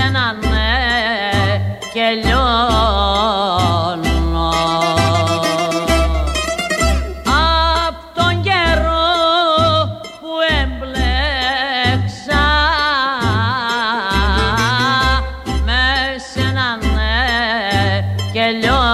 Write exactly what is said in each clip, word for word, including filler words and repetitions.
σένα ναι και λιώνω. Απ' τον καιρό που έμπλεξα με σένα ναι και λιώνω.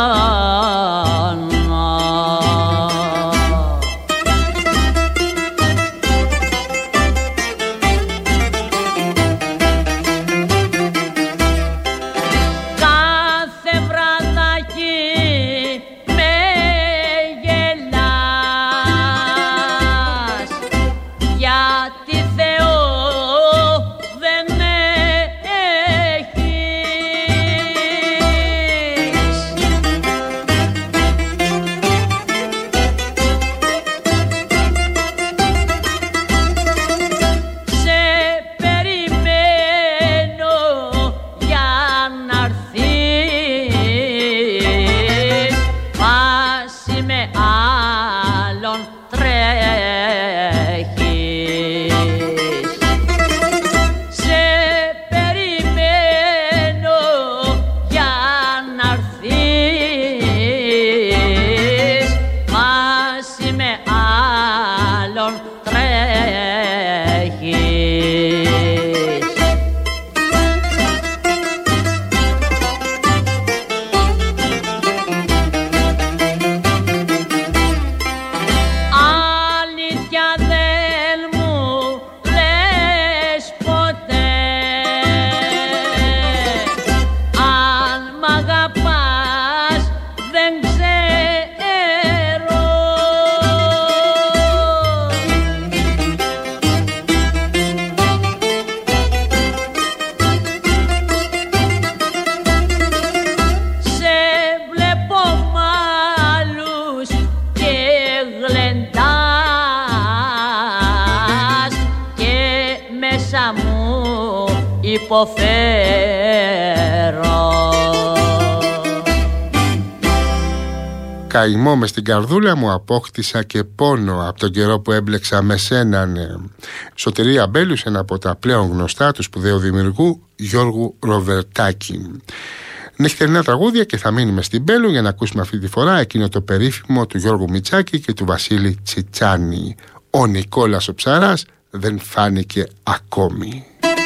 Καημό μες στην καρδούλα μου απόκτησα και πόνο από τον καιρό που έμπλεξα με σέναν. Σωτηρία Μπέλους, ένα από τα πλέον γνωστά του σπουδαίου δημιουργού Γιώργου Ροβερτάκη. Νυχτερινά τραγούδια και θα μείνουμε στην Μπέλου για να ακούσουμε αυτή τη φορά εκείνο το περίφημο του Γιώργου Μητσάκη και του Βασίλη Τσιτσάνη. Ο Νικόλας ο Ψαράς δεν φάνηκε ακόμη.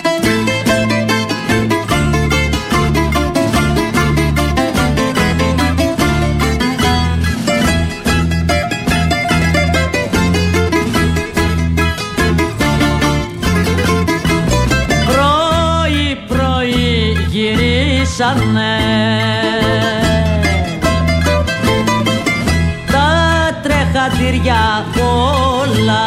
Τα τρεχατήρια όλα,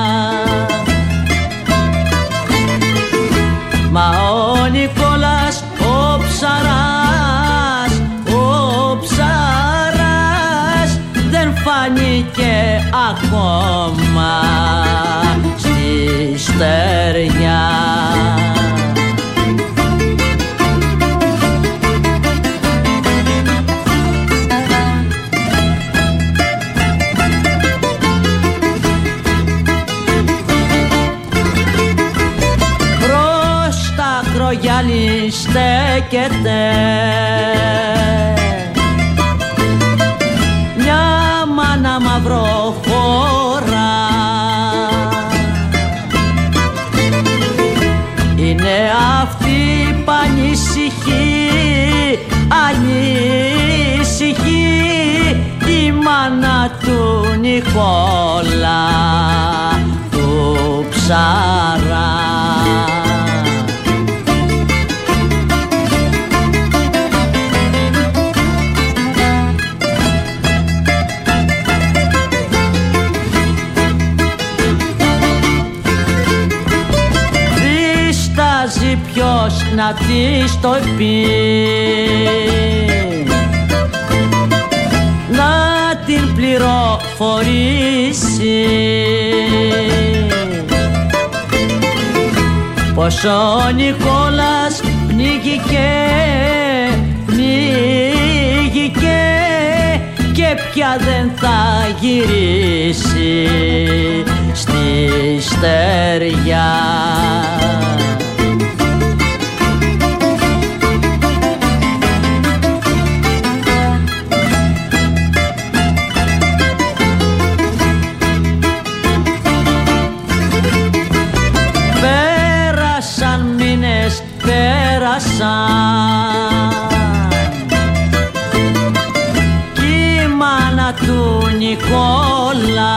μα ο Νικόλας ο Ψαράς, ο Ψαράς δεν φάνηκε ακόμα στη στεριά. Γυάλι στέκεται μια μάνα μαυροχώρα, είναι αυτή που ανησυχεί, ανησυχεί η μάνα του Νικόλα του Ψαρά. Ποιος να της το πει, να την πληροφορήσει πως ο Νικόλας πνίγηκε, πνίγηκε και πια δεν θα γυρίσει στη στεριά. πέρασαν κι η μάνα του Νικόλα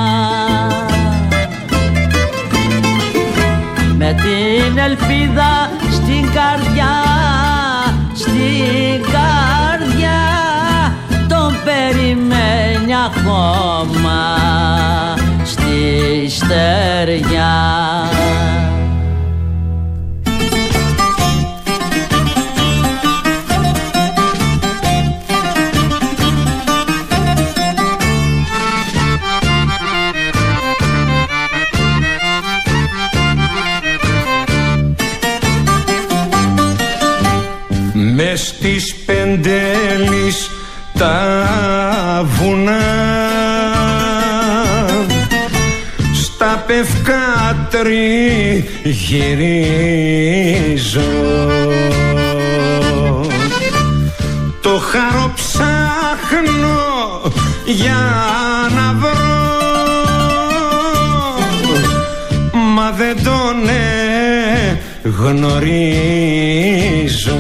με την ελπίδα στην καρδιά, στην καρδιά τον περιμένει ακόμα στη στεριά. Μες στις Πεντέλης τα βουνά στα Πευκάτρι γυρίζω, το χαρό ψάχνω για να βρω, μα δεν τον γνωρίζω.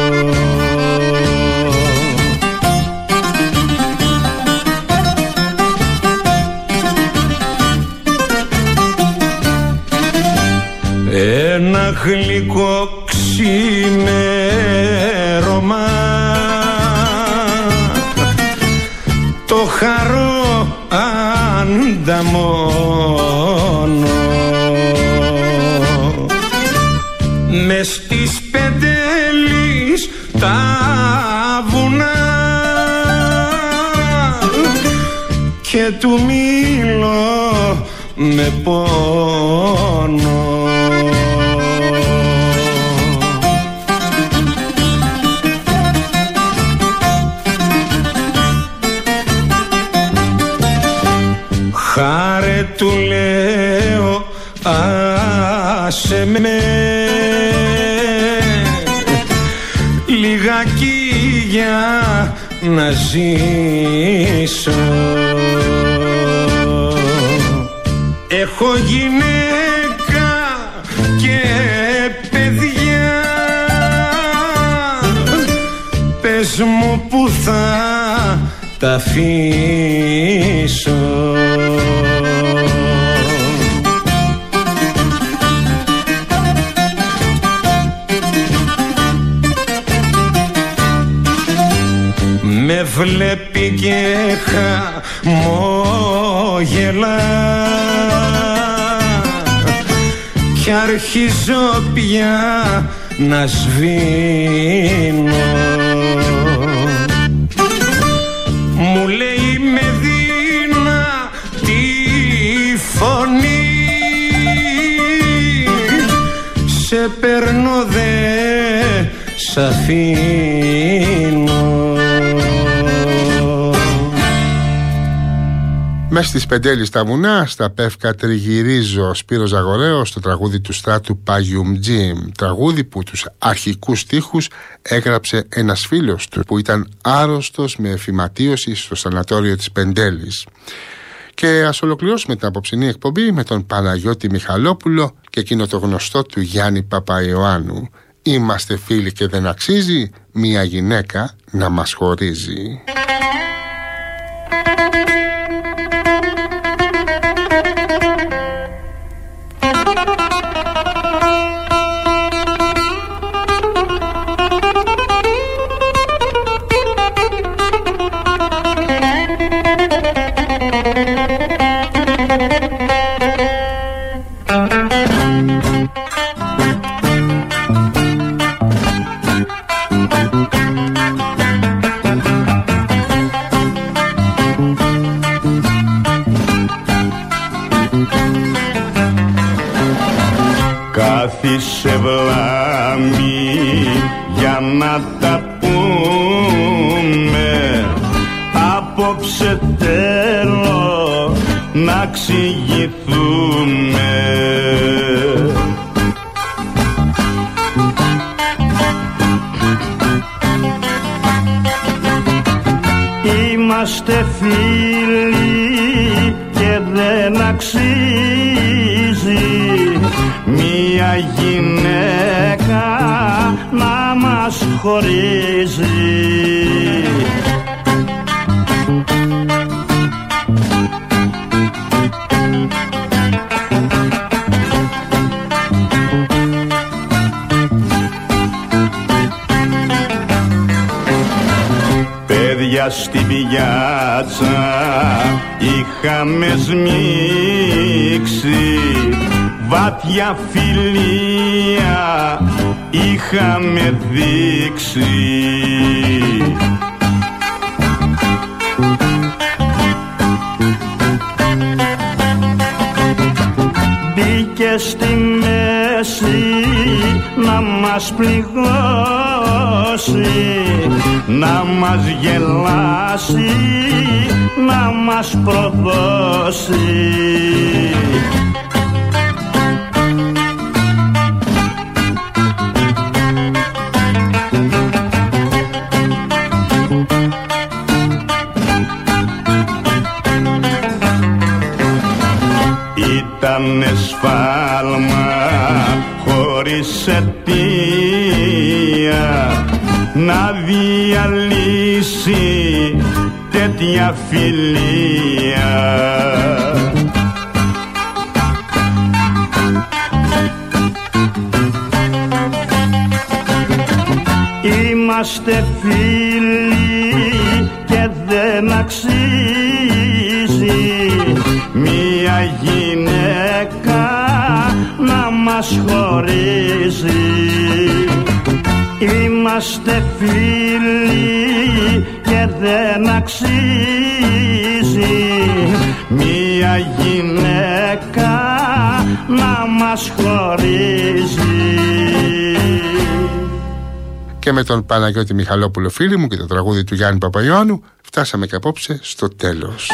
Ένα γλυκό ξημέρωμα το χαρό ανταμώνω, μες στις Πεντέλης τα βουνά και του μίλω με πόνο. Χάρε του λέω άσε με λιγάκι για να ζήσω, έχω γυναίκα και παιδιά, πες μου που θα τα αφήσω. Με βλέπει και χαμόγελα κι αρχίζω πια να σβήνω, μου λέει με δυνατή φωνή, σε παίρνω δε σ' αφήνω. Μες στις Πεντέλης τα βουνά, στα Πεύκα τριγυρίζω, Σπύρος Ζαγορέος, το τραγούδι του Στράτου Πάγιουμ Τζιμ. Τραγούδι που τους αρχικούς στίχους έγραψε ένας φίλος του που ήταν άρρωστος με εφηματίωση στο σανατόριο της Πεντέλης. Και ας ολοκληρώσουμε την απόψινή εκπομπή με τον Παναγιώτη Μιχαλόπουλο και εκείνο το γνωστό του Γιάννη Παπαϊωάννου. Είμαστε φίλοι και δεν αξίζει μια γυναίκα να μας χωρίζει. Κάθισε βλάμη για να τα πούμε, απόψε θέλω να εξηγηθούμε. Είμαστε φίλοι και δεν αξίζει μια γυναίκα να μας χωρίζει. Παιδιά στην πιάτσα είχαμε σμίξει, βάθια φιλία είχαμε δείξει. Μπήκε στη μέση να μας πληγώσει, να μας γελάσει, να μας προδώσει. Ήτανε σφάλμα χωρίς αιτία να διαλύσει τέτοια φιλία. Είμαστε φίλοι και δεν αξίζει μια γυναίκα να μας χωρίζει. Είμαστε φίλοι και δεν αξίζει μια γυναίκα να μας χωρίζει. Και με τον Παναγιώτη Μιχαλόπουλο, φίλοι μου, και το τραγούδι του Γιάννη Παπαϊωάννου φτάσαμε και απόψε στο τέλος.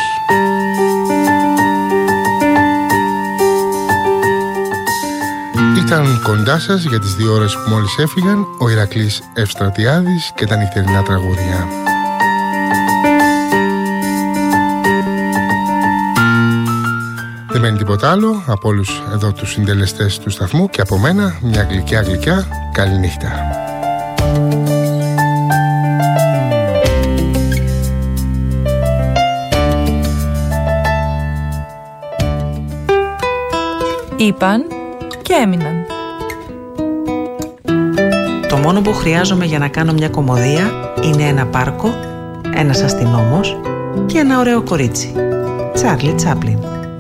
Ήταν κοντά σας για τις δύο ώρες που μόλις έφυγαν ο Ηρακλής Ευστρατιάδης και τα νυχτερινά τραγούδια. Δεν μένει τίποτα άλλο από όλους εδώ τους συντελεστές του σταθμού και από μένα μια γλυκιά γλυκιά καληνύχτα. Είπαν και έμειναν. Το μόνο που χρειάζομαι για να κάνω μια κωμωδία είναι ένα πάρκο, ένας αστυνόμος και ένα ωραίο κορίτσι. Τσάρλι Τσάπλιν.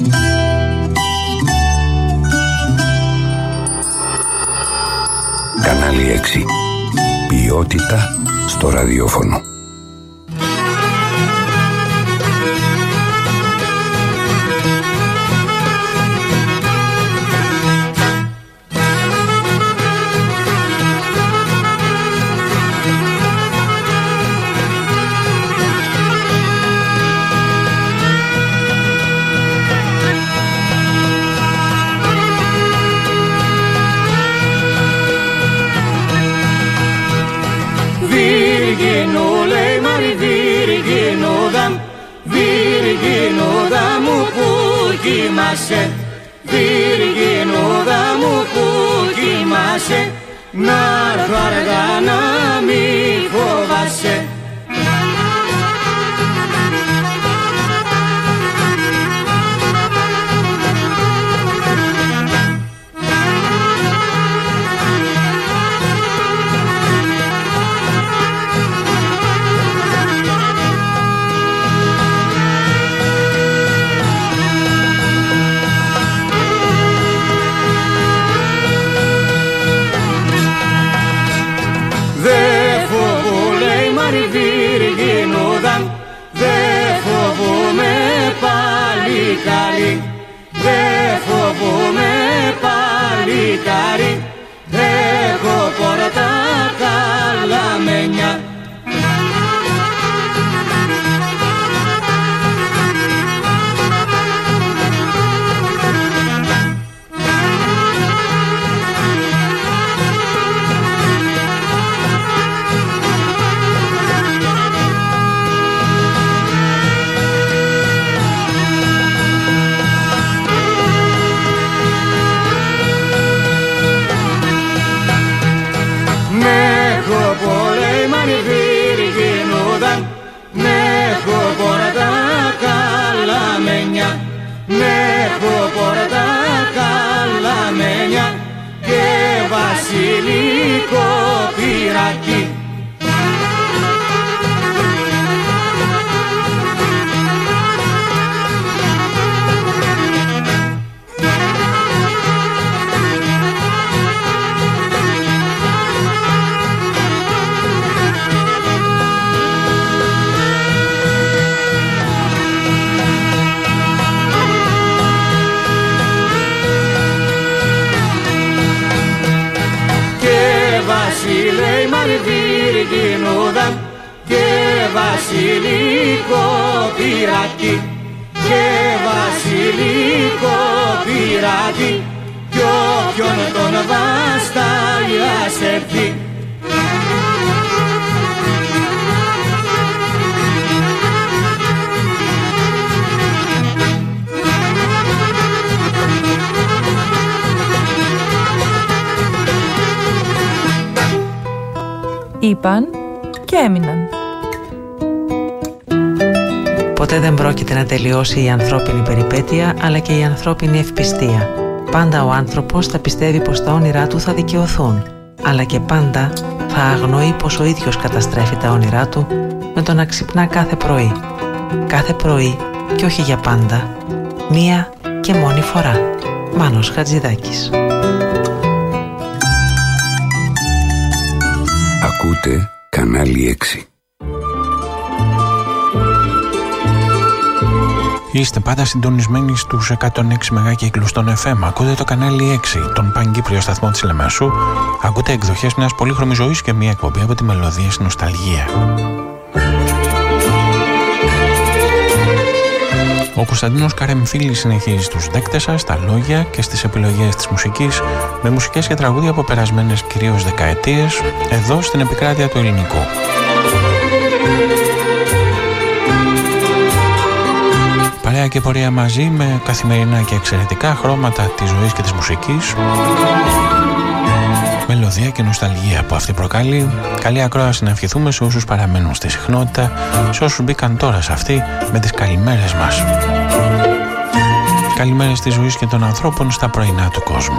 Κανάλι έξι. Ποιότητα στο ραδιόφωνο. Βυργινούδα μου που κοιμάσαι, να έρθω αργά να μη φοβάσαι. Δε φοβούμαι παλικάρι, έχω πόρτα καλαμένια. πειρατή. Βασίλεϊ Μαρβίργινούδαν και βασιλικό πειρατή και βασιλικό πειρατή κι όποιον τον βάσταγει ας έρθει. Είπαν και έμειναν. Ποτέ δεν πρόκειται να τελειώσει η ανθρώπινη περιπέτεια, αλλά και η ανθρώπινη ευπιστία. Πάντα ο άνθρωπος θα πιστεύει πως τα όνειρά του θα δικαιωθούν, αλλά και πάντα θα αγνοεί πως ο ίδιος καταστρέφει τα όνειρά του με το να ξυπνά κάθε πρωί. Κάθε πρωί και όχι για πάντα, μία και μόνη φορά. Μάνος Χατζηδάκης. Ακούτε κανάλι έξι. Είστε πάντα συντονισμένοι στους εκατόν έξι μεγακύκλους των εφ εμ. Ακούτε το κανάλι έξι, τον παγκύπριο σταθμό της Λεμεσού. Ακούτε εκδοχές μιας πολύχρωμης ζωής και μια εκπομπή από τη μελωδία νοσταλγία. Ο Κωνσταντίνος Καρεμφίλης συνεχίζει στους δέκτες σας, στα λόγια και στις επιλογές της μουσικής, με μουσικές και τραγούδια από περασμένες κυρίως δεκαετίες, εδώ στην επικράτεια του ελληνικού. Παρέα και πορεία μαζί με καθημερινά και εξαιρετικά χρώματα της ζωής και της μουσικής, μελωδία και νοσταλγία που αυτή προκαλεί. Καλή ακρόαση να ευχηθούμε σε όσους παραμένουν στη συχνότητα, σε όσους μπήκαν τώρα σε αυτή με τις καλημέρες μας. Καλημέρες της ζωής και των ανθρώπων στα πρωινά του κόσμου.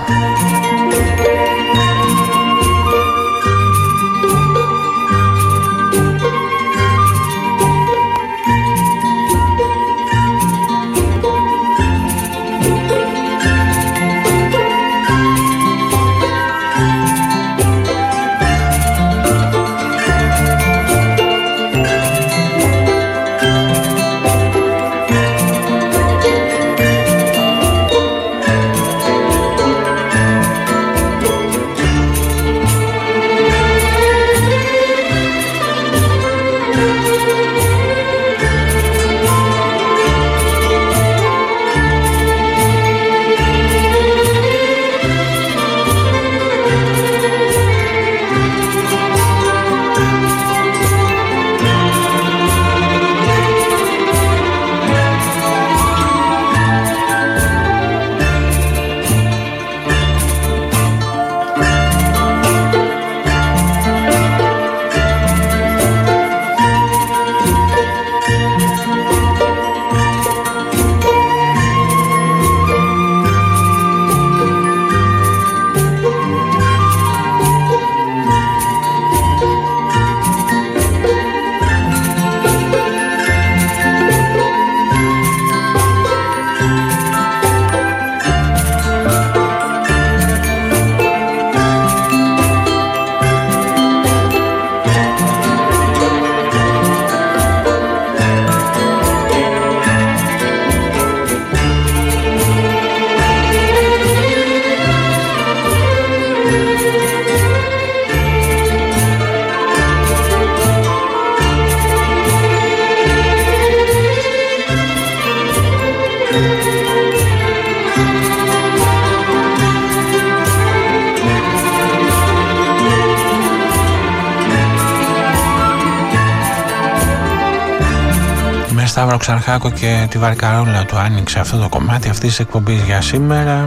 Σταύρο Ξαρχάκο και τη βαρκαρόλα του άνοιξε αυτό το κομμάτι αυτής της εκπομπής για σήμερα,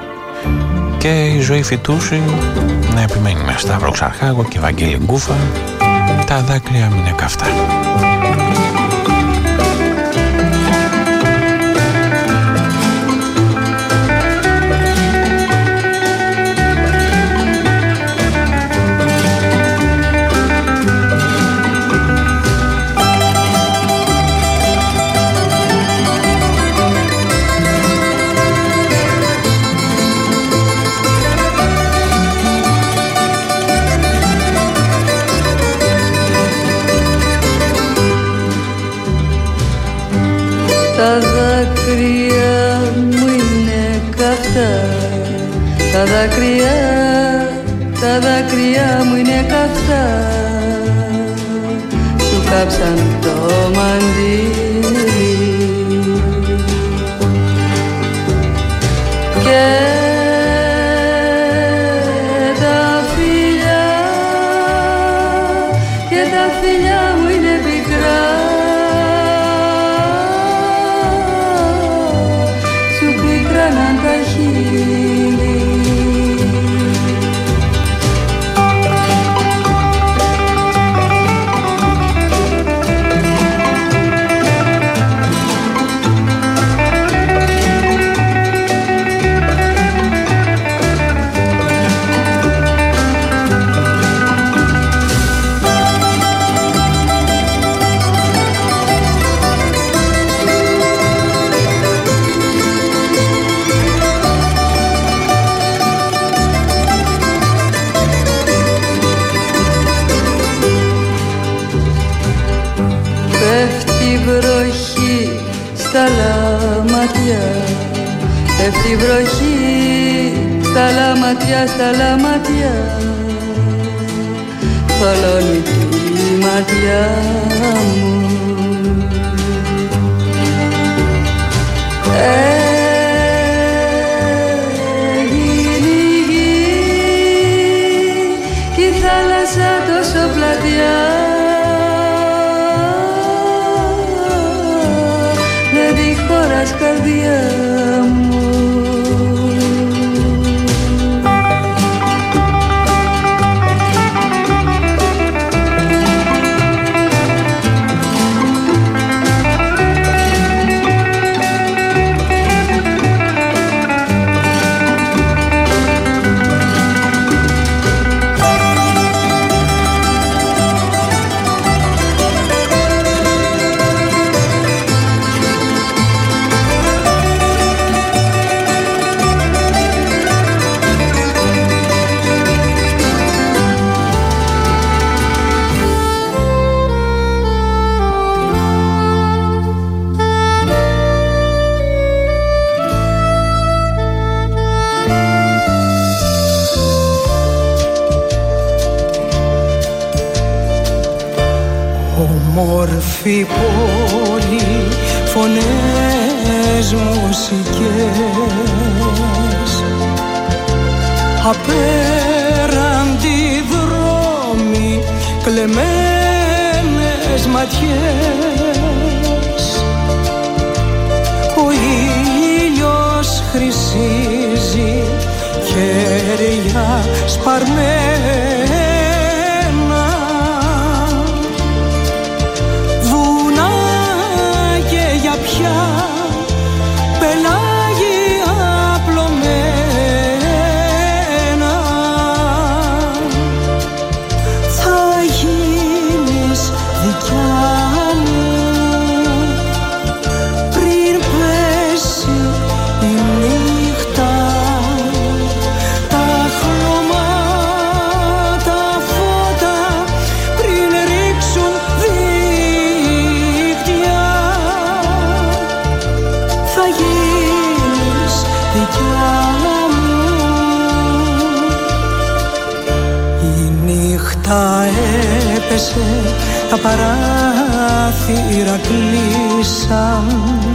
και η ζωή φυτούσε να επιμένει με Σταύρο Ξαρχάκο και Βαγγέλη Γκούφα, τα δάκρυα μην είναι καυτά. τα δάκρυα μου είναι καυτά, τα δάκρυα, τα δάκρυα μου είναι καυτά, σου κάψαν το μαντίλι και τα φιλιά, και τα φιλιά μου είναι πικρά, σου πικράναν τα χείλη. Βροχή στα λαματιά, πέφτει βροχή στα λαματιά, στα λαματιά, θολώνει τη ματιά μου. Έγινε η γη κι η θάλασσα τόσο πλατιά, χώρας καρδιά μου. Όμορφη πόλη, φωνές, μουσικές, απέραντι δρόμοι, κλεμμένες ματιές. Ο ήλιος χρυσίζει, χέρια σπαρμένα, πια πελάγια απλωμένα. Θα γίνεις δικιά μου πριν πέσει η νύχτα, τα χρώματα φώτα πριν ρίξουν δίκτυα. Θα γίνεις δικιά μου. Η νύχτα έπεσε, τα παράθυρα κλείσαν.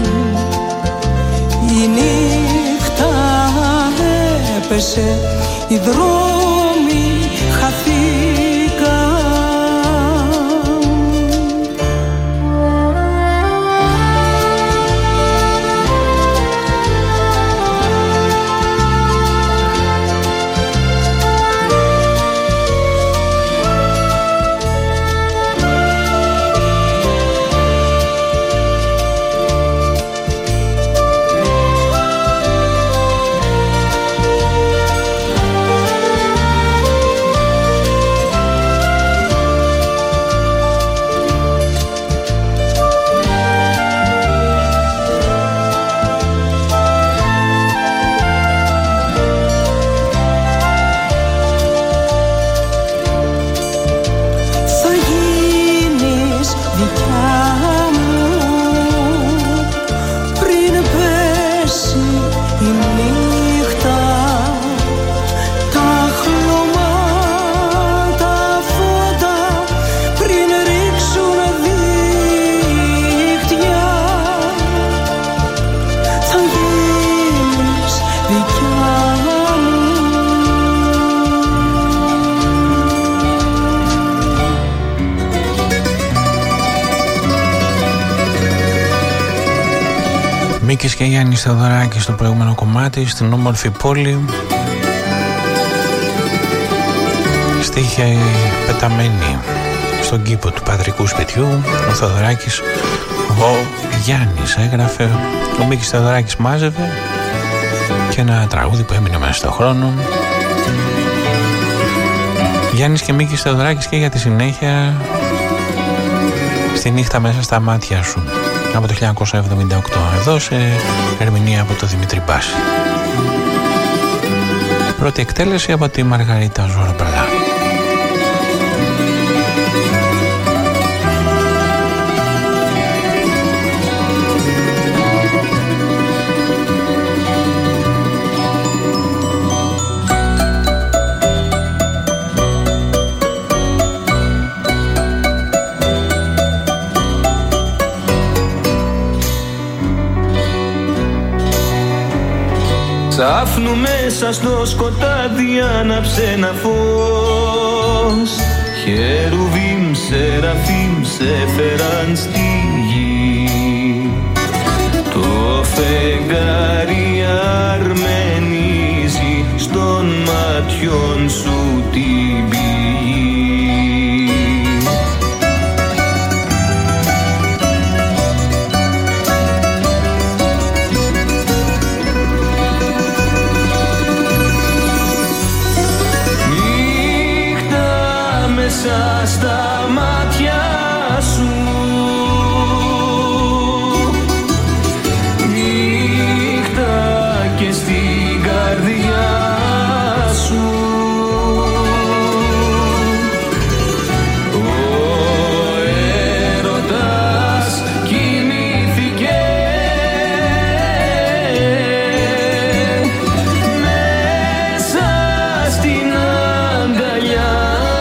Η νύχτα έπεσε, οι δρόμοι χαθήκαν. Μίκης και Γιάννης Θεοδωράκης στο προηγούμενο κομμάτι, στην όμορφη πόλη. Στίχη πεταμένη στον κήπο του πατρικού σπιτιού. Ο Θεοδωράκης, ο Γιάννης έγραφε, ο Μίκης Θεοδωράκης μάζευε, και ένα τραγούδι που έμεινε μέσα στον χρόνο. Γιάννης και Μίκης Θεοδωράκης και για τη συνέχεια, στη νύχτα μέσα στα μάτια σου, από το χίλια εννιακόσια εβδομήντα οκτώ, εδώ σε ερμηνεία από το Δημήτρη Μπάση. Πρώτη εκτέλεση από τη Μαργαρίτα Ζωροπραλά. Ξάφνου μέσα στο σκοτάδι άναψε ένα φως. Χερουβίμ, Σεραφίμ σε φέραν στη γη. Το φεγγάρι αρμενίζει στον ματιών σου την πηγή. Μέσα στα μάτια σου νύχτα και στην καρδιά σου ο έρωτας κοιμήθηκε μέσα στην αγκαλιά.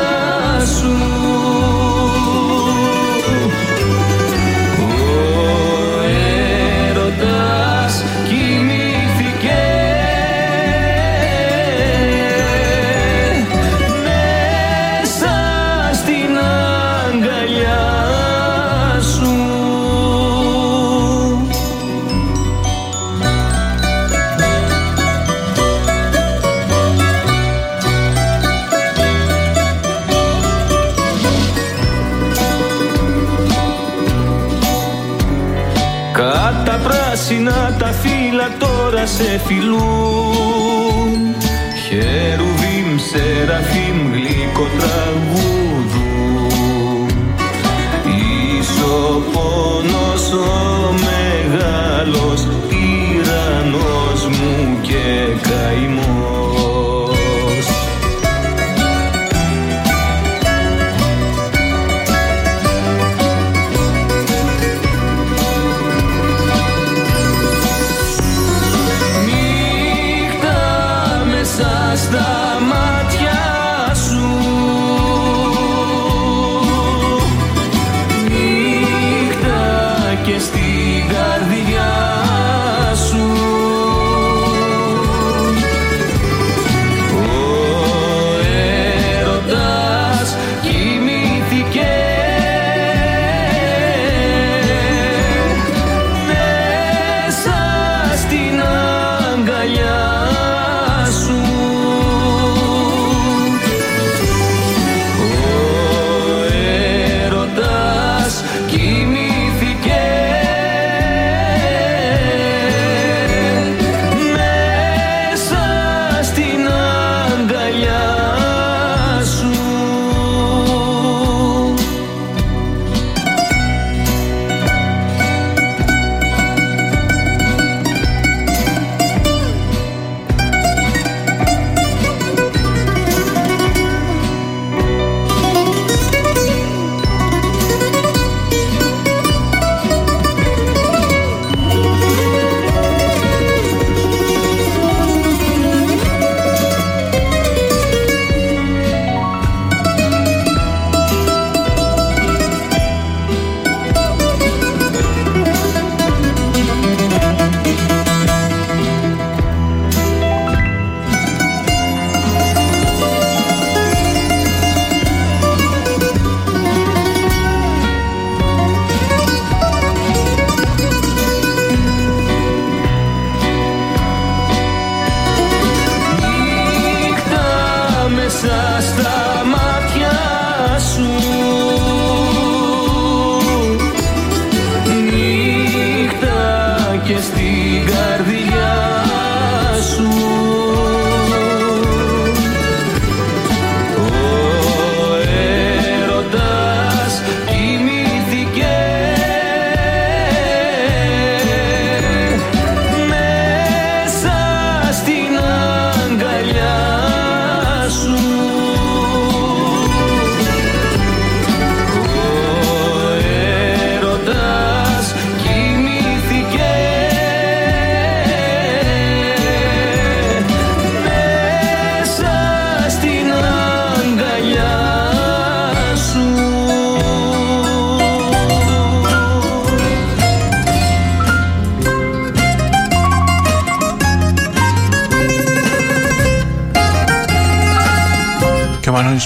Τα πράσινα τα φύλλα τώρα σε φιλούν. Χερουβίμ, Σεραφίμ γλυκό τραγούδουν. Ίσο πόνος ο μεγάλος τυραννός μου και καημός. Στα μάτια σου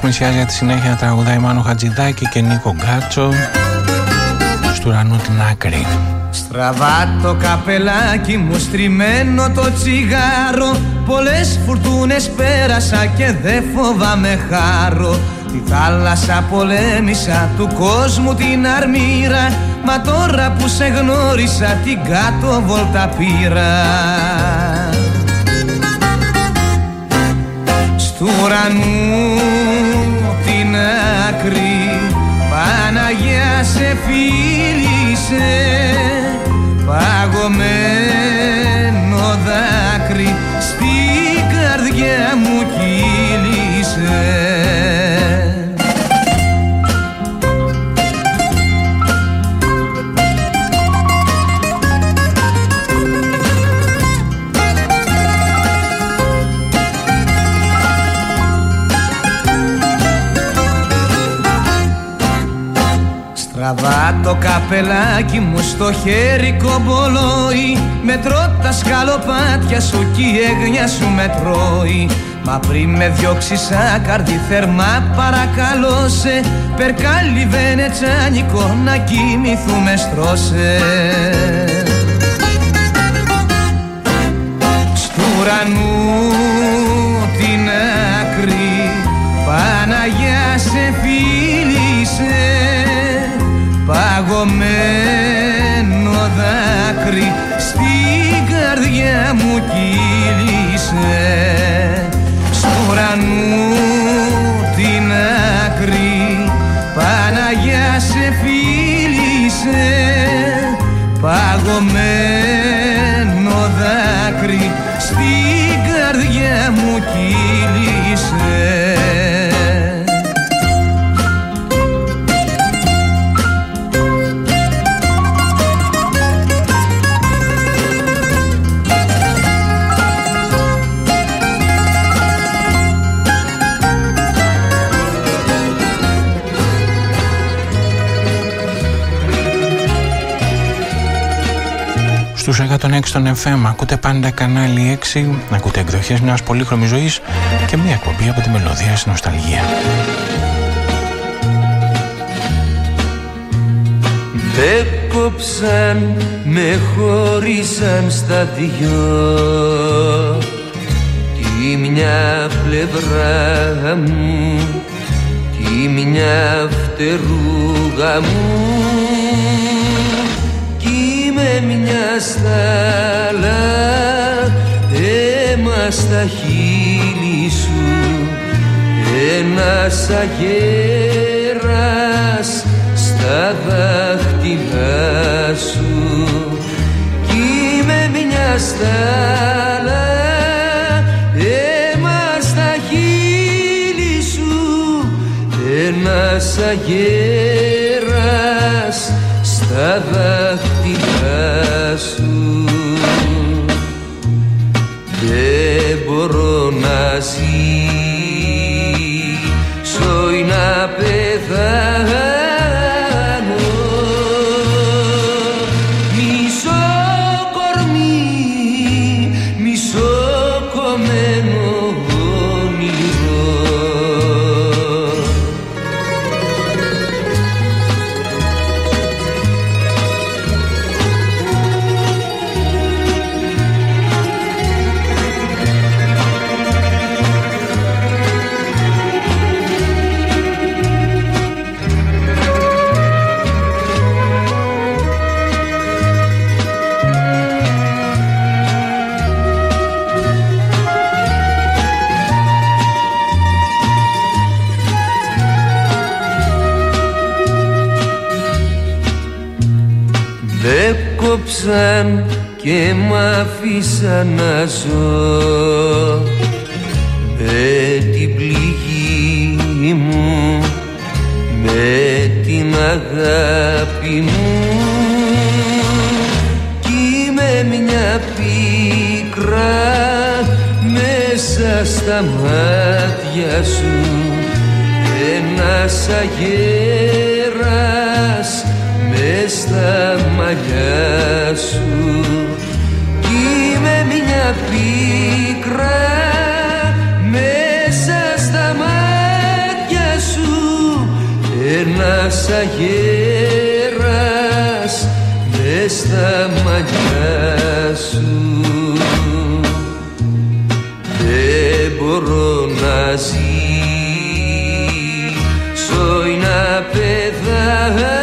Μησιάς για τη συνέχεια τραγουδάει Μάνο Χατζηδάκη και Νίκο Γκάτσο. Στου ουρανού την άκρη. Στραβά το καπελάκι μου, στριμμένο το τσιγάρο. Πολλές φουρτούνες πέρασα και δεν φοβάμαι χάρο. Τη θάλασσα πολέμησα, του κόσμου την αρμήρα. Μα τώρα που σε γνώρισα την κάτω βόλτα πήρα. Στου ουρανού την άκρη, Παναγιά σε φίλησε. Παγωμένο δάκρυ στην καρδιά μου κύλησε. Τραβά το καπελάκι μου, στο χέρι κομπολόι. Μετρώ τα σκαλοπάτια σου κι η έγνοια σου με τρώει. Μα πριν με διώξεις άκαρδη θερμά παρακαλώ σε, περκάλι βενετσάνικο να κοιμηθούμε στρώσε. Στου ουρανού την άκρη, Παναγιά σε φίλησε. Παγωμένο δάκρυ στην καρδιά μου κύλησε. Στου ουρανού την άκρη, Παναγιά σε φίλησε. Παγωμένο δάκρυ στην καρδιά μου κύλησε. Στους εκατόν έξι των εφ εμ ακούτε πάντα κανάλι έξι, ακούτε εκδοχές μιας πολύχρωμης ζωής και μια εκπομπή από τη μελωδία στη νοσταλγία. Με κόψαν, με χώρισαν στα δυο, τη μια πλευρά μου, τη μια φτερούγα μου. Μια στάλα, αίμα στα χείλη σου, ένας αγέρας στα δάχτυλά σου. Κι είμαι μια στάλα, αίμα στα χείλη σου, ένας αγέρας στα δάχτυλά σου. Δεν μπορώ να ζήσω ή να πεθάνω, μισό κορμί, μισό κομμένο όνειρο. Κόψαν και μ' αφήσαν να ζω με την πληγή μου, με την αγάπη μου. Κι είμαι μια πίκρα μέσα στα μάτια σου, ένας αγέρας μες στα μαλλιά σου. Κι είμαι μια πίκρα μέσα στα μάτια ένας αγέρας μες στα μαλλιά σου. Δεν μπορώ να ζήσω ή να πεθάνω.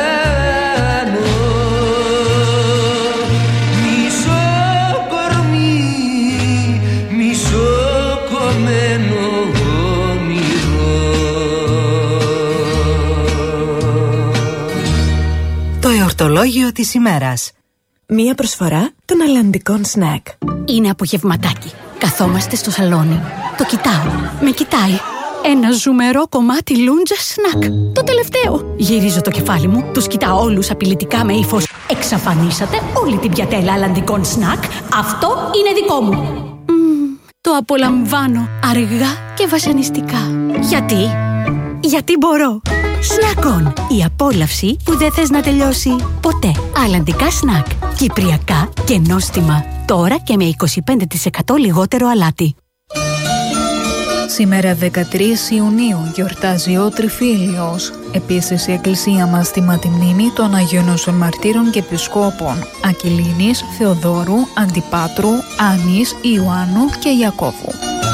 Εορτολόγιο της ημέρας. Μία προσφορά των αλλαντικών σνακ. Είναι απογευματάκι. Καθόμαστε στο σαλόνι. Το κοιτάω. Με κοιτάει. Ένα ζουμερό κομμάτι λούντζα σνακ. Το τελευταίο. Γυρίζω το κεφάλι μου. Τους κοιτάω όλους απειλητικά με ύφος. Εξαφανίσατε όλη την πιατέλα αλλαντικών σνακ. Αυτό είναι δικό μου. Μ, το απολαμβάνω αργά και βασανιστικά. Γιατί? Γιατί μπορώ. Σνακών. Η απόλαυση που δεν θες να τελειώσει ποτέ. Αλλαντικά σνακ. Κυπριακά και νόστιμα. Τώρα και με είκοσι πέντε τοις εκατό λιγότερο αλάτι. Σήμερα δεκατρείς Ιουνίου γιορτάζει ο Τριφύλιος. Επίσης η εκκλησία μας τιμά τη μνήμη των Αγίων Νόσων Μαρτύρων και Επισκόπων Ακυλίνης, Θεοδόρου, Αντιπάτρου, Άνης, Ιωάννου και Ιακώβου.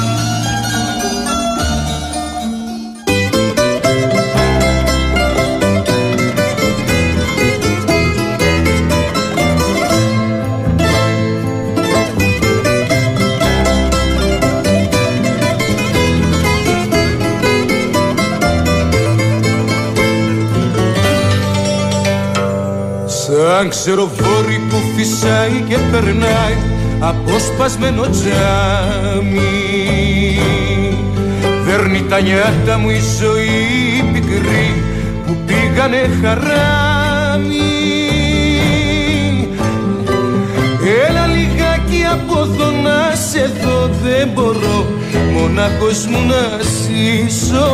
Σαν ξεροβόρι που φυσάει και περνάει απόσπασμένο τζάμι, δέρνει τα νιάτα μου η ζωή πικρή που πήγανε χαράμι. Έλα λιγάκι από εδώ να σε δω, δεν μπορώ μονάχος μου να ζήσω.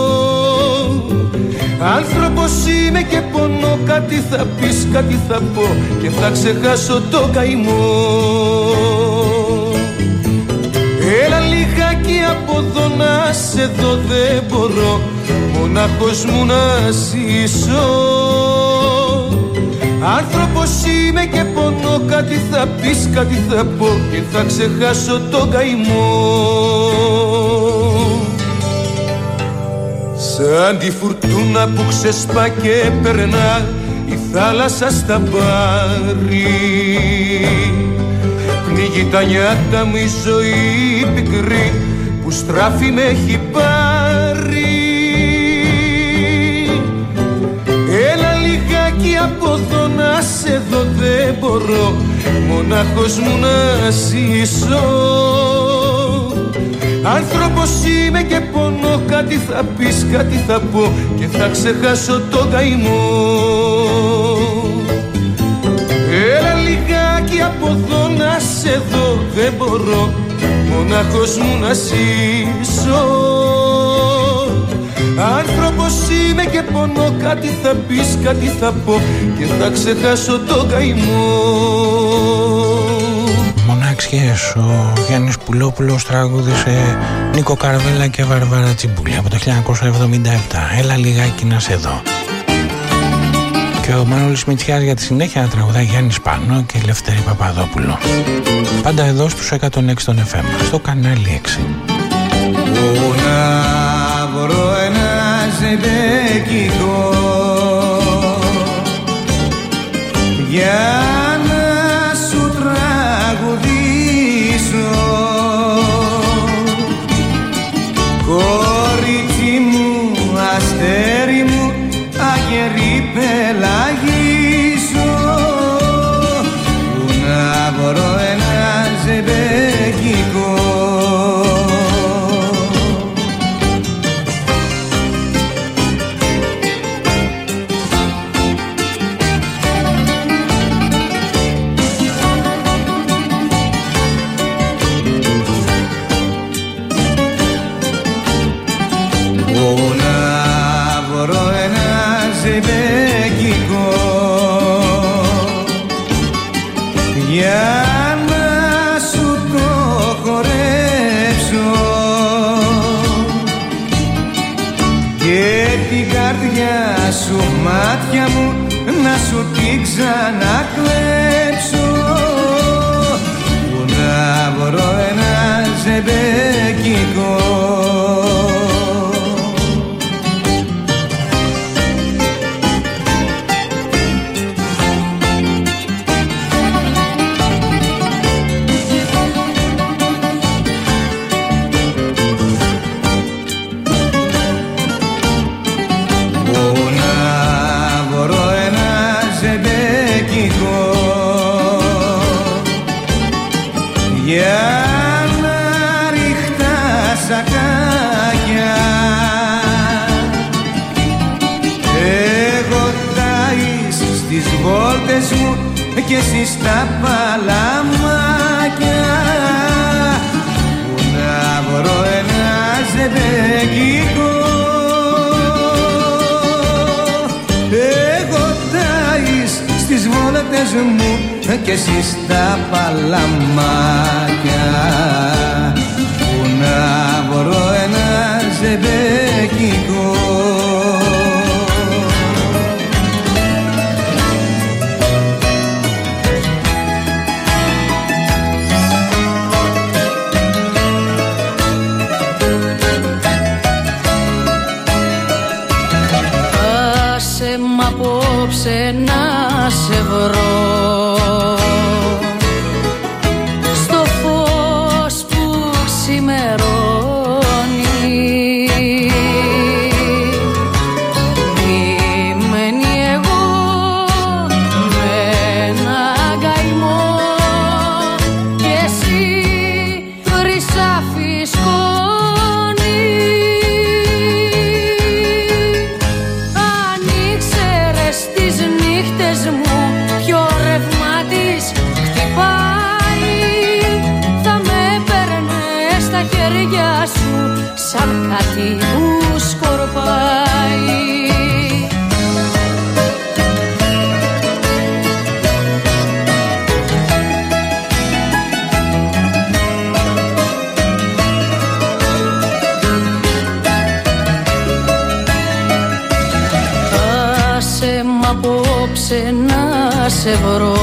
Άνθρωπος είμαι και πονώ, κάτι θα πεις, κάτι θα πω και θα ξεχάσω το καημό. Έλα λιγάκι από εδώ να σε δω, δεν μπορώ μονάχος μου να ζήσω. Άνθρωπος είμαι και πονώ, κάτι θα πεις, κάτι θα πω και θα ξεχάσω το καημό. Σαν τη φουρτούνα που ξεσπά και περνά η θάλασσα στα μπάρι, πνίγει τα νιάτα μου η ζωή πικρή που στράφει με έχει πάρει. Έλα λιγάκι από εδώ να σε δω, δεν μπορώ μονάχος μου να ζήσω. Άνθρωπος είμαι και πονώ, κάτι θα πεις, κάτι θα πω και θα ξεχάσω το καημό. Έλα λιγάκι από εδώ να σε δω, δεν μπορώ μονάχος μου να ζήσω. Άνθρωπος είμαι και πονώ, κάτι θα πεις, κάτι θα πω και θα ξεχάσω το καημό. Μοναξιές, ο Γιάννης Πουλόπουλος τραγούδισε Νίκο Καρβέλα και Βαρβάρα Τσιμπούλη από το χίλια εννιακόσια εβδομήντα επτά. Έλα λιγάκι να σε δω. Και ο Μανώλης Μητσιάς για τη συνέχεια τραγουδά Γιάννη Σπανό και Λευτέρη Παπαδόπουλο. Πάντα εδώ στους εκατόν έξι των εφ εμ, στο κανάλι έξι. Πού να βρω ένα ζεμπέκικο για κορίτσι μου, αστέρι μου, αγερή πελαγίσω. Πού να βρω ένα ζεμπέκικο για να σου το χορέψω και την καρδιά σου μα μάτια μου να σου την ξανακλέψω. Που να βρω ένα ζεμπέκικο. Μου και εσύ στα παλαμάκια. Που να βρω ένα ζεμπέκικο. Εγώ τάεις στις βόλτες μου και εσύ στα παλαμάκια. Που να βρω ένα ζεμπέκικο. Απόψε να σε βρω στο φως που ξημερώνει. Ντυμένη εγώ με ένα καημό και εσύ χρυσάφι σκόνη. Στις νύχτες μου ποιο ρεύμα της χτυπάει. Θα με παίρνε στα χέρια σου σαν κάτι που σκορπάει. Απόψε να σε βρω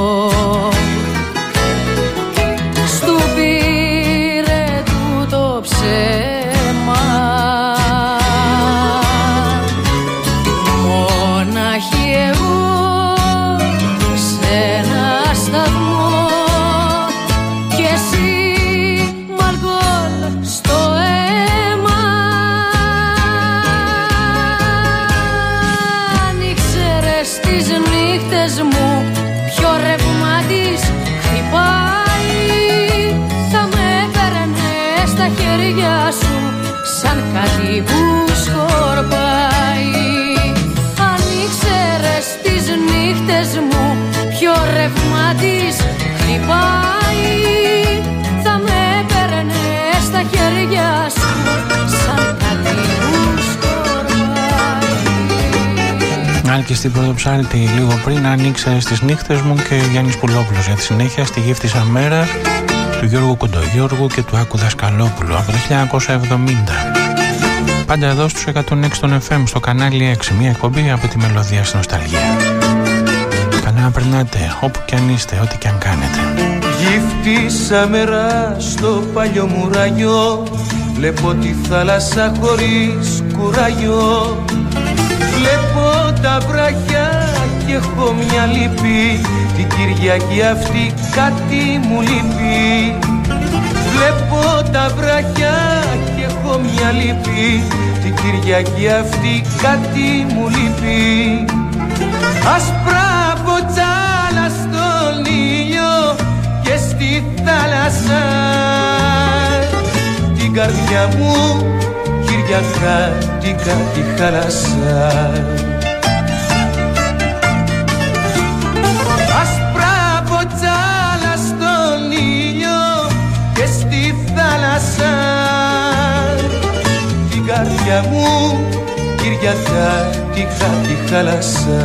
στου πήρε του το ψέμα. Μόναχη εγώ σε ένα σταθμό και εσύ μ' αλκοόλ στο αίμα. Στις νύχτες μου ποιο ρεύμα της χτυπάει. Θα με παίρνε στα χέρια σου σαν κάτι που σκορπάει. Αν ήξερες τις νύχτες μου ποιο ρεύμα της χτυπάει. Θα με παίρνε στα χέρια σου σαν κάτι που Άλκης στην Πρωτοψάλτη λίγο πριν, αν ήξερες τις νύχτες μου, και Γιάννης Πουλόπουλος για τη συνέχεια στη γύφτισα μέρα του Γιώργου Κοντογιώργου και του Άκου Δασκαλόπουλου από το χίλια εννιακόσια εβδομήντα. Πάντα εδώ στους εκατόν έξι των εφ εμ στο κανάλι έξι, μια εκπομπή από τη μελωδία στην νοσταλγία. Καλά να περνάτε όπου κι αν είστε, ό,τι κι αν κάνετε. Γύφτισα μέρα στο παλιό μου ραγιό, βλέπω τη θάλασσα χωρίς κουράγιο. Βλέπω τα βράχια και έχω μια λύπη, την Κυριακή αυτή κάτι μου λείπει. Βλέπω τα βράχια και έχω μια λύπη, την Κυριακή αυτή κάτι μου λείπει. Άσπρα ποτσάλα στον ήλιο και στη θάλασσα, την καρδιά μου Κυριακάτικα τη χάλασα. Άσπρα ποτσάλα στον ήλιο και στη θάλασσα, την καρδιά μου Κυριακάτικα τη χάλασα.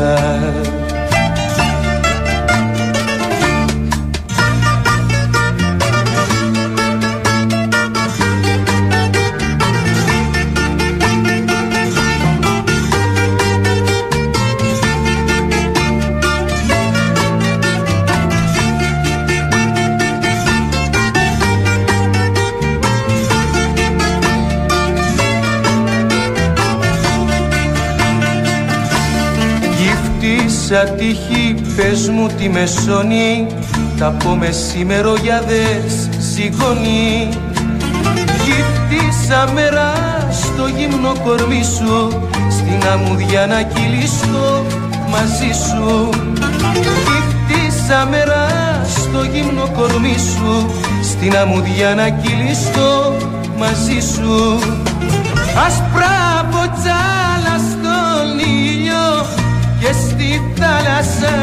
Γύφτησα τύχη, πες μου τι με σώνει, τα πω μεσήμερο για δες σηκώνει. Γύφτησα μέρα στο γυμνό κορμί σου, στην αμμουδιά να κυλήσω μαζί σου. Γύφτησα μέρα στο γυμνό κορμί σου, στην αμμουδιά να κυλήσω μαζί σου. Άσπρα ποτσάλα στον ήλιο και στη θάλασσα,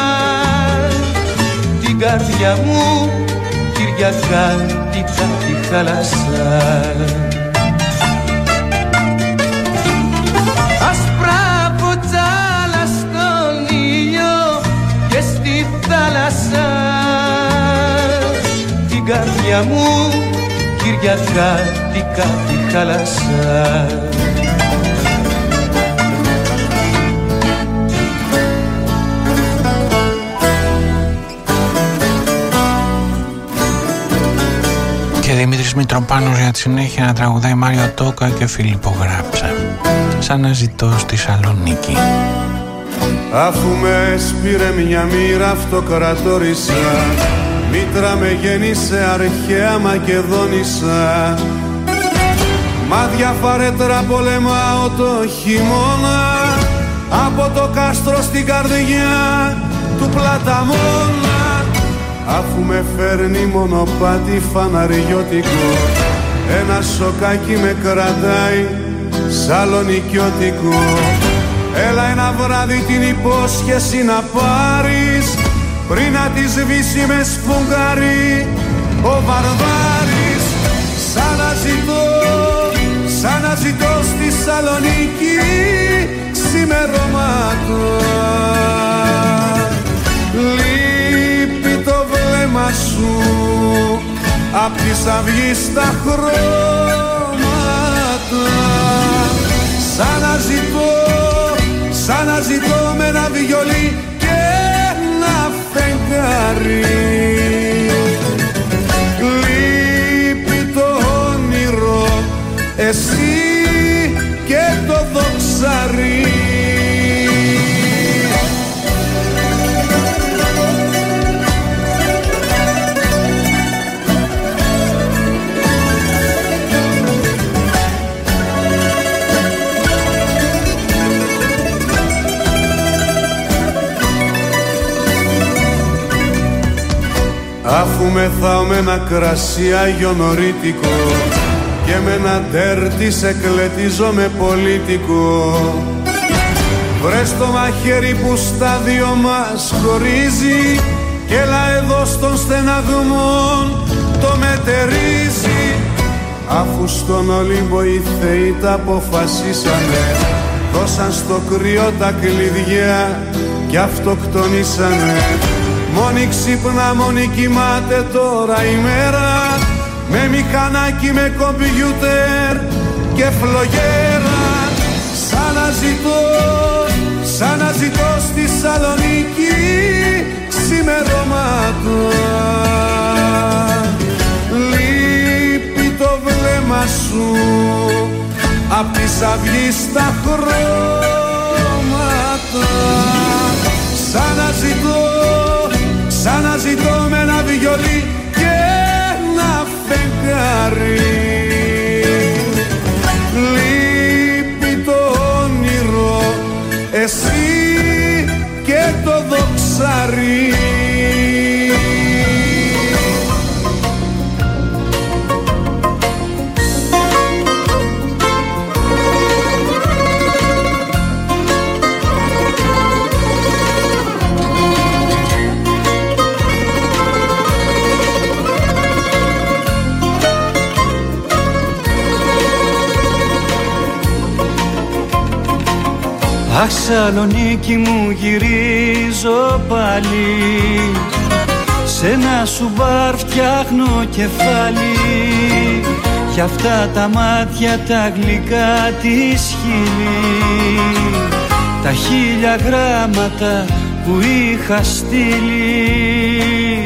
την καρδιά μου κυριακάτικα τη χάλασα. Άσπρα ποτσάλα στον ήλιο και στη θάλασσα, την καρδιά μου κυριακάτικα τη χάλασα. Και Δημήτρης Μητροπάνος για τη συνέχεια να τραγουδάει Μάριο Τόκα και Φίλιππο Γράψα. Σαν να ζητώ στη Σαλονίκη. Αφού με σπήρε μια μοίρα αυτοκρατόρισα, μήτρα με γέννησε αρχαία Μακεδόνισσα. Μάδια φαρέτρα πολεμάω το χειμώνα, από το κάστρο στην καρδιά του Πλαταμόνα. Αφού με φέρνει μονοπάτι φαναριώτικο, ένα σοκάκι με κρατάει σαλονικιώτικο. Έλα ένα βράδυ την υπόσχεση να πάρεις, πριν να τη σβήσει με σφουγγάρι ο Βαρβάρης. Σαν να ζητώ, σαν να ζητώ στη Σαλονίκη ξημερώματα. Λείπει το βλέμμα σου απ' της αυγής τα χρώματα. Σαν να ζητώ, σαν να ζητώ με ένα βιολί και ένα φεγγάρι. Λείπει το όνειρο, εσύ και το δοξάρι. Αφού μεθάω με ένα κρασί αγιονορίτικο και με ένα τέρτι σε κλετίζω με πολίτικο, βρες το μαχαίρι που στα δυο μας χωρίζει και έλα εδώ στον στεναγμόν το μετερίζει. Αφού στον Ολύμπο οι θεοί τα αποφασίσανε, δώσαν στο κρύο τα κλειδιά και αυτοκτονήσανε. Μόνη ξύπνα, μόνη κοιμάται τώρα η μέρα, με μηχανάκι, με κομπιούτερ και φλογέρα. Σαν να ζητώ, σαν να ζητώ στη Σαλονίκη ξημερώματα. Λείπει το βλέμμα σου απ' της αυγής τα χρώματα. Σαν να ζητώ, σαν να ζητώ με ένα βιολί και ένα φεγγάρι. Λείπει το όνειρο, εσύ και το δοξάρι. Αχ, Σαλονίκη μου, γυρίζω πάλι, σ' ένα σου μπαρ φτιάχνω κεφάλι, κι αυτά τα μάτια τα γλυκά της χείλη, τα χίλια γράμματα που είχα στείλει.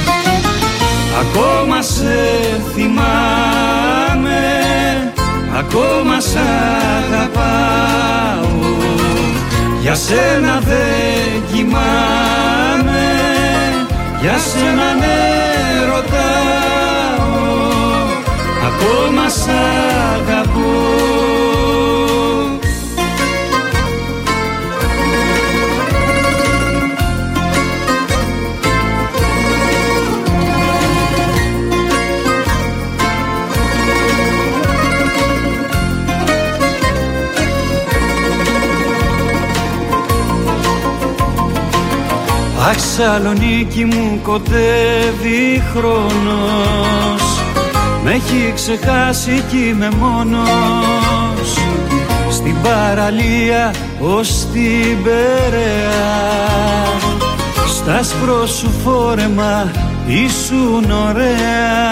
Ακόμα σε θυμάμαι, ακόμα σ' αγαπάω. Για σένα δεν κοιμάμαι, για σένα ναι ρωτάω, ακόμα σ' αγαπώ. Αχ, Σαλονίκη μου, κοντεύει χρόνος, μ' έχει ξεχάσει κι είμαι μόνος. Στην παραλία ως την Περαία, στα άσπρο σου φόρεμα ήσουν ωραία.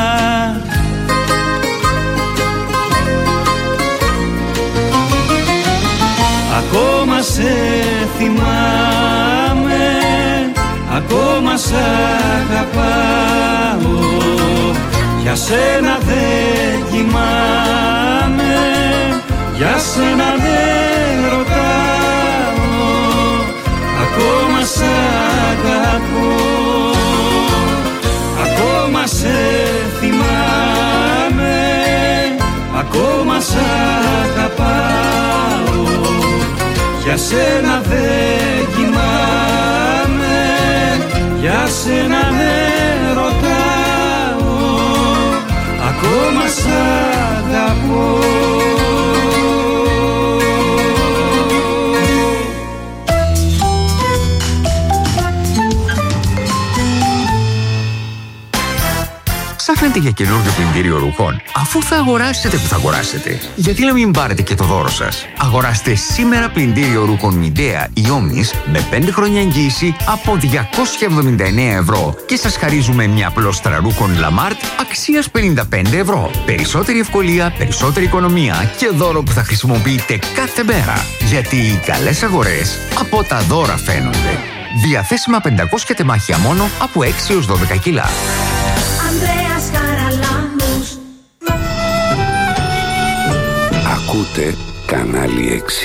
Ακόμα σε θυμάμαι, ακόμα σ' αγαπάω. Για σένα δεν κοιμάμαι, για σένα δεν ρωτάω, ακόμα σ' αγαπώ. Ακόμα σε θυμάμαι, ακόμα σ' αγαπάω. Για σένα δεν κοιμάμαι, για σένα ναι ρωτάω, ακόμα σ' αγαπώ. Ψάχνετε για καινούργιο πλυντήριο ρούχων? Αφού θα αγοράσετε που θα αγοράσετε, γιατί να μην πάρετε και το δώρο σας? Αγοράστε σήμερα πλυντήριο ρούχων Midea ή Omnis με πέντε χρόνια εγγύηση από διακόσια εβδομήντα εννέα ευρώ και σας χαρίζουμε μια πλώστρα ρούχων Lamart αξίας πενήντα πέντε ευρώ. Περισσότερη ευκολία, περισσότερη οικονομία και δώρο που θα χρησιμοποιείτε κάθε μέρα. Γιατί οι καλές αγορές από τα δώρα φαίνονται. Διαθέσιμα πεντακόσια τεμάχια μόνο από έξι έως δώδεκα κιλά. Ακούτε κανάλι έξι.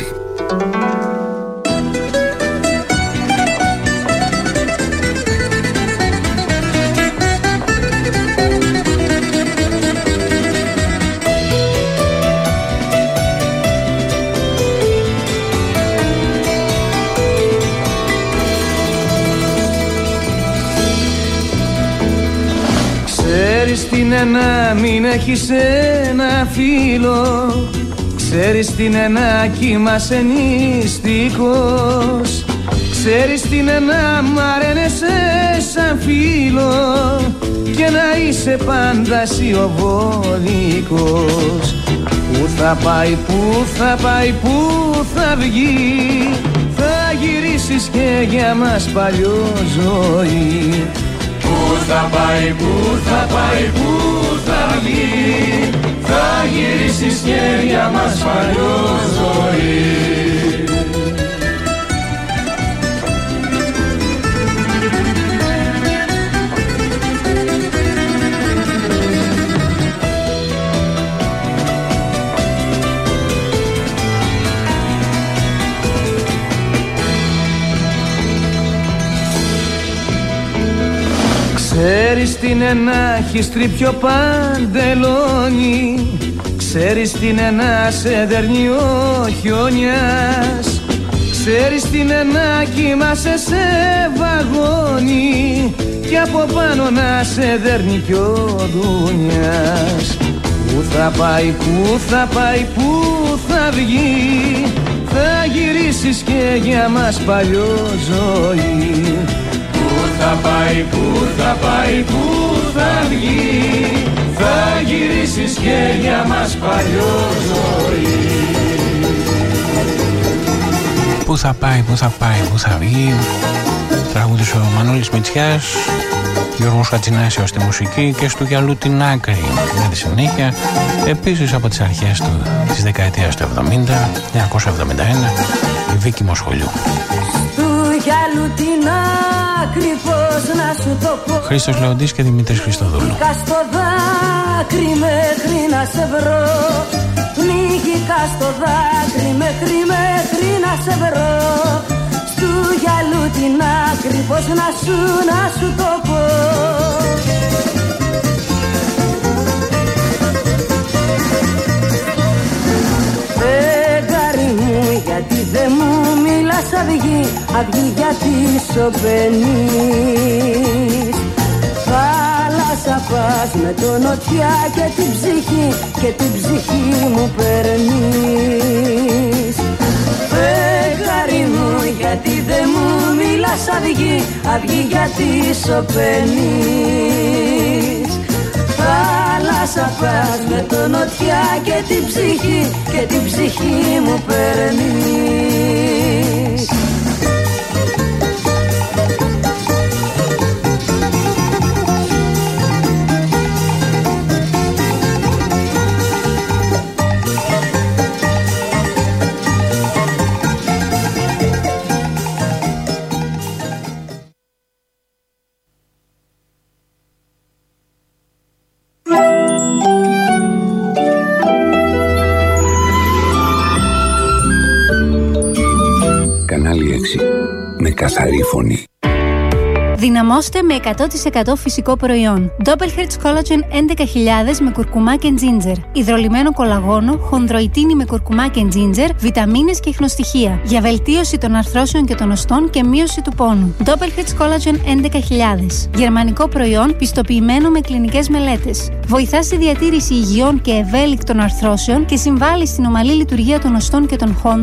Ξέρεις τι είναι να μην έχεις ένα φίλο, ξέρεις τι είναι να κοιμάσαι νηστικός, ξέρεις τι είναι να μ' αρένεσαι σαν φίλο και να είσαι πάντα σιωβολικός. Πού θα πάει, πού θα πάει, πού θα βγει, θα γυρίσεις και για μας παλιό ζωή. Πού θα πάει, πού θα πάει, πού θα βγει, θα γυρίσεις και για μας παλιό ζωή. Ξέρεις τι είναι να έχεις τρίπιο παντελόνι, ξέρεις τι είναι να σε δέρνει ο χιόνιας, ξέρεις τι είναι να κοιμάσαι σε βαγόνι και από πάνω να σε δέρνει κι ο δουνιάς. Πού θα πάει, πού θα πάει, πού θα βγει, θα γυρίσεις και για μας παλιό ζωή. Πού θα πάει, πού θα πάει, πού θα βγει, θα γυρίσεις και για μας παλιό ζωή. Πού θα πάει, πού θα πάει, πού θα βγει. Τραγούδησε ο Μανώλης Μητσιάς, Γιώργος Χατζηνάσιος στη μουσική και στο γυαλού την άκρη με τη συνέχεια. Επίσης από τις αρχές του, της δεκαετίας του εβδομήντα, χίλια εννιακόσια εβδομήντα ένα, η Βίκη Μοσχολιού. Του γυαλού την άκρη, πώς να σου το πω. Χρήστος Λεοντής και Δημήτρης Χριστοδούλου. Μπήκα στο δάκρυ μέχρι να σε βρω, βγήκα στο δάκρυ μέχρι μέχρι να σε βρω. Στου γυαλού την άκρη πως να σου, να σου το πω. Φεγγάρι μου γιατί δεν μου μιλάς αυγή, αυγή γιατί σωπαίνεις. Θάλασσα πας με το νοτιά και την ψυχή, και την ψυχή μου παίρνεις. Φεγγάρι μου γιατί δεν μου μιλάς αυγή, αυγή γιατί σωπαίνεις. Θάλασσα πας με το νοτιά και την ψυχή, και την ψυχή μου παίρνεις. Κανάλι έξι. Με καθαρή φωνή. Δυναμώστε με εκατό τοις εκατό φυσικό προϊόν. Doppelherz Collagen έντεκα χιλιάδες με κουρκουμά και τζίντζερ. Υδρολυμμένο κολαγόνο, χονδροϊτίνη με κουρκουμά και τζίντζερ, βιταμίνες και ιχνοστοιχεία. Για βελτίωση των αρθρώσεων και των οστών και μείωση του πόνου. Doppelherz Collagen έντεκα χιλιάδες. Γερμανικό προϊόν πιστοποιημένο με κλινικές μελέτες. Βοηθά στη διατήρηση υγιών και ευέλικτων αρθρώσεων και συμβάλλει στην ομαλή λειτουργία των οστών και των χόντρων